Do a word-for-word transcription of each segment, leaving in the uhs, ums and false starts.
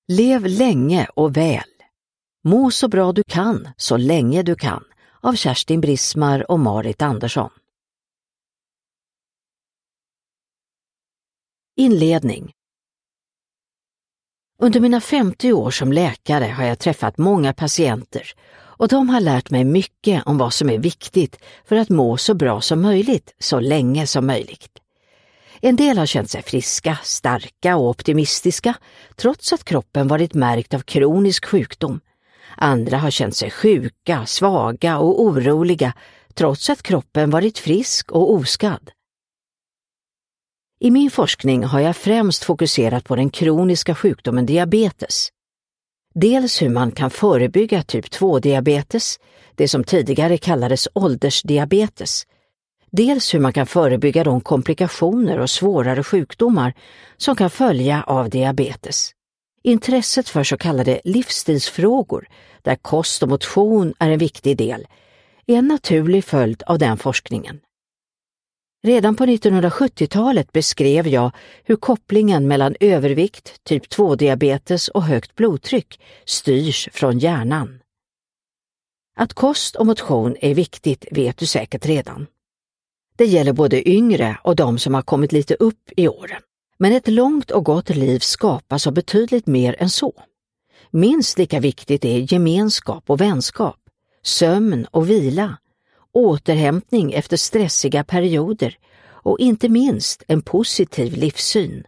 Lev länge och väl. Må så bra du kan, så länge du kan. Av Kerstin Brismar och Marit Andersson. Inledning. Under mina femtio år som läkare har jag träffat många patienter och de har lärt mig mycket om vad som är viktigt för att må så bra som möjligt, så länge som möjligt. En del har känt sig friska, starka och optimistiska trots att kroppen varit märkt av kronisk sjukdom. Andra har känt sig sjuka, svaga och oroliga trots att kroppen varit frisk och oskadd. I min forskning har jag främst fokuserat på den kroniska sjukdomen diabetes. Dels hur man kan förebygga typ två-diabetes, det som tidigare kallades åldersdiabetes. Dels hur man kan förebygga de komplikationer och svårare sjukdomar som kan följa av diabetes. Intresset för så kallade livsstilsfrågor, där kost och motion är en viktig del, är en naturlig följd av den forskningen. Redan på nittonhundrasjuttiotalet beskrev jag hur kopplingen mellan övervikt, typ två-diabetes och högt blodtryck styrs från hjärnan. Att kost och motion är viktigt vet du säkert redan. Det gäller både yngre och de som har kommit lite upp i åren. Men ett långt och gott liv skapas av betydligt mer än så. Minst lika viktigt är gemenskap och vänskap, sömn och vila, återhämtning efter stressiga perioder och inte minst en positiv livssyn.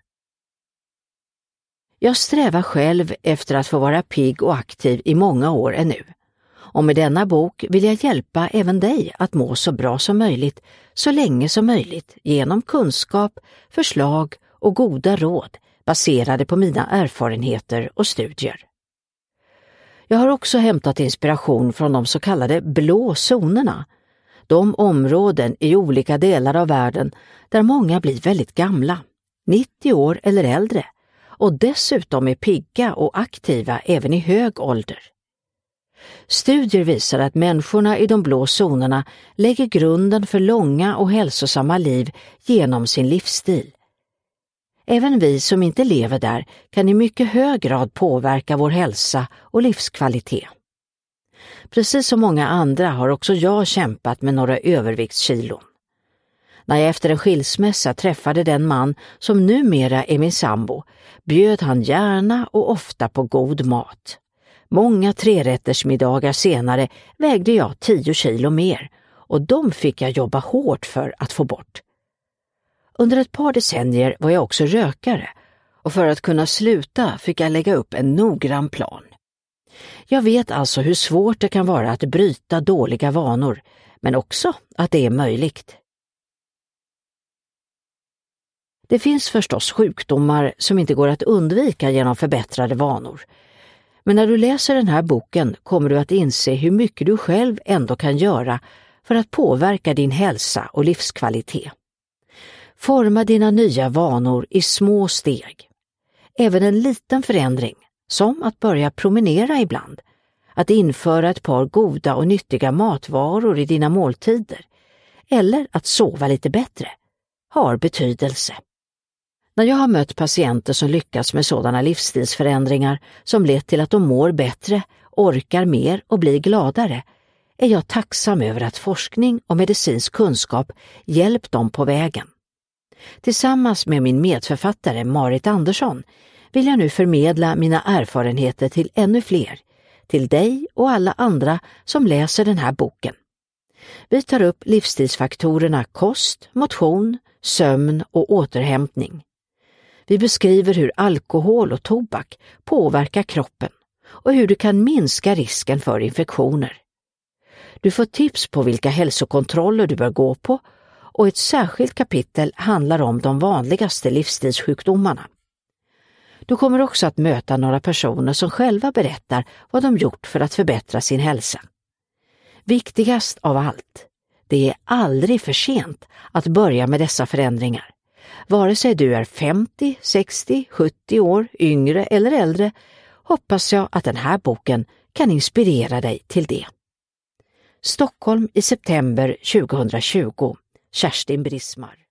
Jag strävar själv efter att få vara pigg och aktiv i många år ännu. Och med denna bok vill jag hjälpa även dig att må så bra som möjligt, så länge som möjligt, genom kunskap, förslag och goda råd baserade på mina erfarenheter och studier. Jag har också hämtat inspiration från de så kallade blå zonerna, de områden i olika delar av världen där många blir väldigt gamla, nittio år eller äldre, och dessutom är pigga och aktiva även i hög ålder. Studier visar att människorna i de blå zonerna lägger grunden för långa och hälsosamma liv genom sin livsstil. Även vi som inte lever där kan i mycket hög grad påverka vår hälsa och livskvalitet. Precis som många andra har också jag kämpat med några överviktskilon. När jag efter en skilsmässa träffade den man som numera är min sambo, bjöd han gärna och ofta på god mat. Många trerättersmiddagar senare vägde jag tio kilo mer och de fick jag jobba hårt för att få bort. Under ett par decennier var jag också rökare och för att kunna sluta fick jag lägga upp en noggrann plan. Jag vet alltså hur svårt det kan vara att bryta dåliga vanor, men också att det är möjligt. Det finns förstås sjukdomar som inte går att undvika genom förbättrade vanor. Men när du läser den här boken kommer du att inse hur mycket du själv ändå kan göra för att påverka din hälsa och livskvalitet. Forma dina nya vanor i små steg. Även en liten förändring, som att börja promenera ibland, att införa ett par goda och nyttiga matvaror i dina måltider, eller att sova lite bättre, har betydelse. När jag har mött patienter som lyckats med sådana livsstilsförändringar som lett till att de mår bättre, orkar mer och blir gladare, är jag tacksam över att forskning och medicinsk kunskap hjälpt dem på vägen. Tillsammans med min medförfattare Marit Andersson vill jag nu förmedla mina erfarenheter till ännu fler, till dig och alla andra som läser den här boken. Vi tar upp livsstilsfaktorerna kost, motion, sömn och återhämtning. Vi beskriver hur alkohol och tobak påverkar kroppen och hur du kan minska risken för infektioner. Du får tips på vilka hälsokontroller du bör gå på och ett särskilt kapitel handlar om de vanligaste livsstilssjukdomarna. Du kommer också att möta några personer som själva berättar vad de gjort för att förbättra sin hälsa. Viktigast av allt, det är aldrig för sent att börja med dessa förändringar. Vare sig du är femtio, sextio, sjuttio år, yngre eller äldre, hoppas jag att den här boken kan inspirera dig till det. Stockholm i september tjugohundratjugo. Kerstin Brismar.